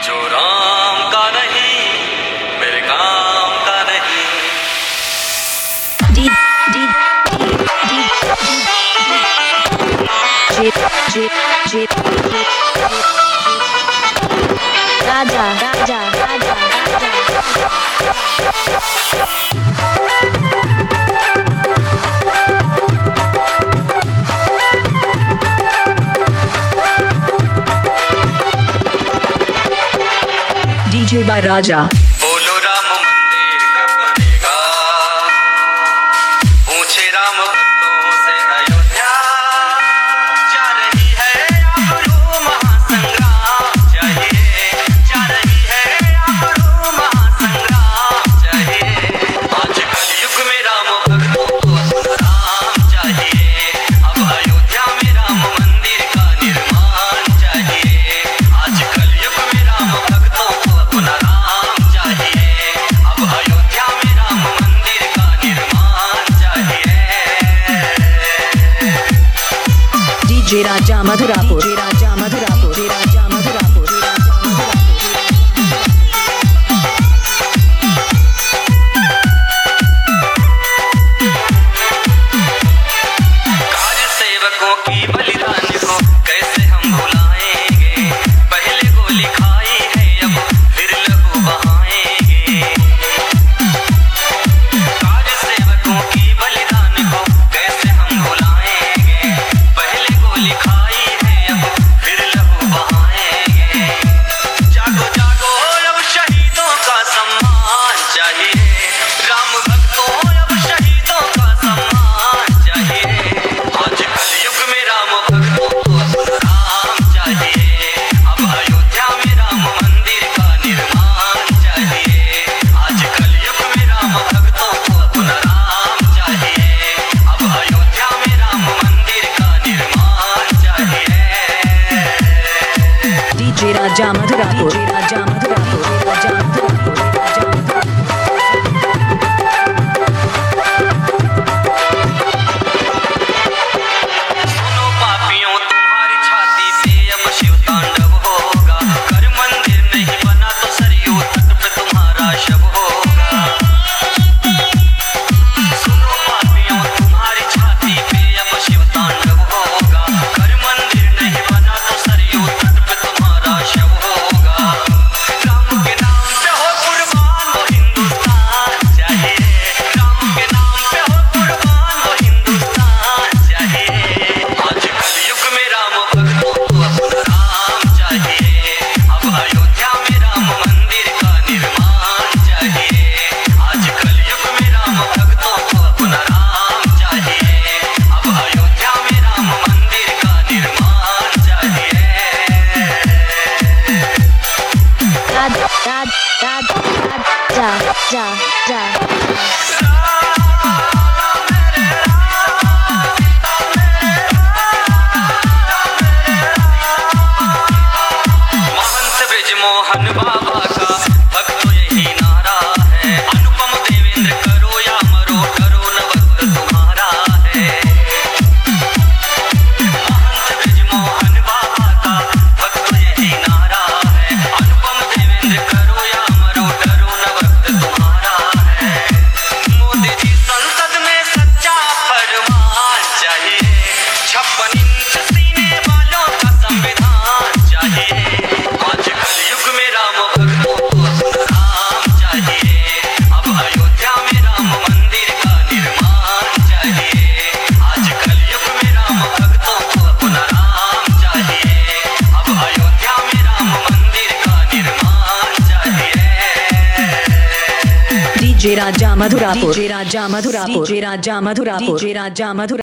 जो राम का नहीं मेरे काम का नहीं। राजा राजा राजा DJ by Raja. बोलो राम मंदिर कब बनेगा, पूछे राम भक्तों से अयोध्या। जा रही है आबरू महासंग्राम चाहिए, जा रही है आबरू महासंग्राम चाहिए। आज कलयुग में राम भक्तों को अपना राम चाहिए, अब अयोध्या में राम मंदिर का निर्माण चाहिए। आज कलयुग में राम भक्तों को अपना राम चाहिए, अब अयोध्या में राम मंदिर का निर्माण चाहिए। DJ Raja Madhurapur. DJ Raja Madhurapur. DJ Raja Madhurapur. कार्य सेवकों की बलिदान को कैसे हम भुलाएंगे, पहले गोली खाई है अब फिर लहू बहाएंगे। कार्य सेवकों की बलिदान को कैसे हम भुलाएंगे, पहले गोली खाई है अब फिर लहू बहाएंगे। जागो जागो अब शहीदों का सम्मान चाहिए, राम भक्तों अब शहीदों का सम्मान चाहिए। आज कलयुग में राम भक्तों को अपना राम चाहिए, अब अयोध्या में राम मंदिर का निर्माण चाहिए। आज कलयुग में राम भक्तों को अपना राम चाहिए, अब अयोध्या में राम मंदिर का निर्माण चाहिए। DJ Raja Madhurapur. DJ Raja Madhurapur. Raja Madhurapur. Raja Madhurapur. सुनो पापियों तुम्हारी छाती पे अब शिव तांडव होगा, कर मंदिर नहीं बना तो सरयू तट पे तुम्हारा शव होगा। सुनो पापियों तुम्हारी छाती पे अब शिव तांडव होगा, कर मंदिर नहीं बना तो सरयू तट पे तुम्हारा शव होगा। राम के नाम पे हो कुर्बान वो हिंदुस्तान चाहिए, राम के नाम पे हो कुर्बान वो हिंदुस्तान चाहिए। आज कलयुग में राम भक्तों को अपना राम चाहिए, अब अयोध्या में राम मंदिर का निर्माण चाहिए। आज कलयुग में राम भक्तों को अपना राम चाहिए, अब अयोध्या में राम मंदिर का निर्माण चाहिए। राजा राजा राजा राजा महंत ब्रजमोहन बाबा का भक्त यही नारा है, अनुपम देवेंद्र करो या मरो करो न वक्त तुम्हारा है। महंत ब्रजमोहन बाबा का भक्त यही नारा है, अनुपम देवेंद्र करो या मरो डरो न वक्त तुम्हारा है। मोदी जी संसद में सच्चा फरमान चाहिए, 56 इंच सीने वालों का संविधान चाहिए। आज कलयुग में राम भक्तों को अपना राम चाहिए, अब अयोध्या में राम मंदिर का निर्माण चाहिए। आज कलयुग में राम भक्तों को अपना राम चाहिए, अब अयोध्या में राम मंदिर का निर्माण चाहिए। DJ Raja Madhurapur. DJ Raja Madhurapur. DJ Raja Madhurapur. DJ Raja Madhurapur.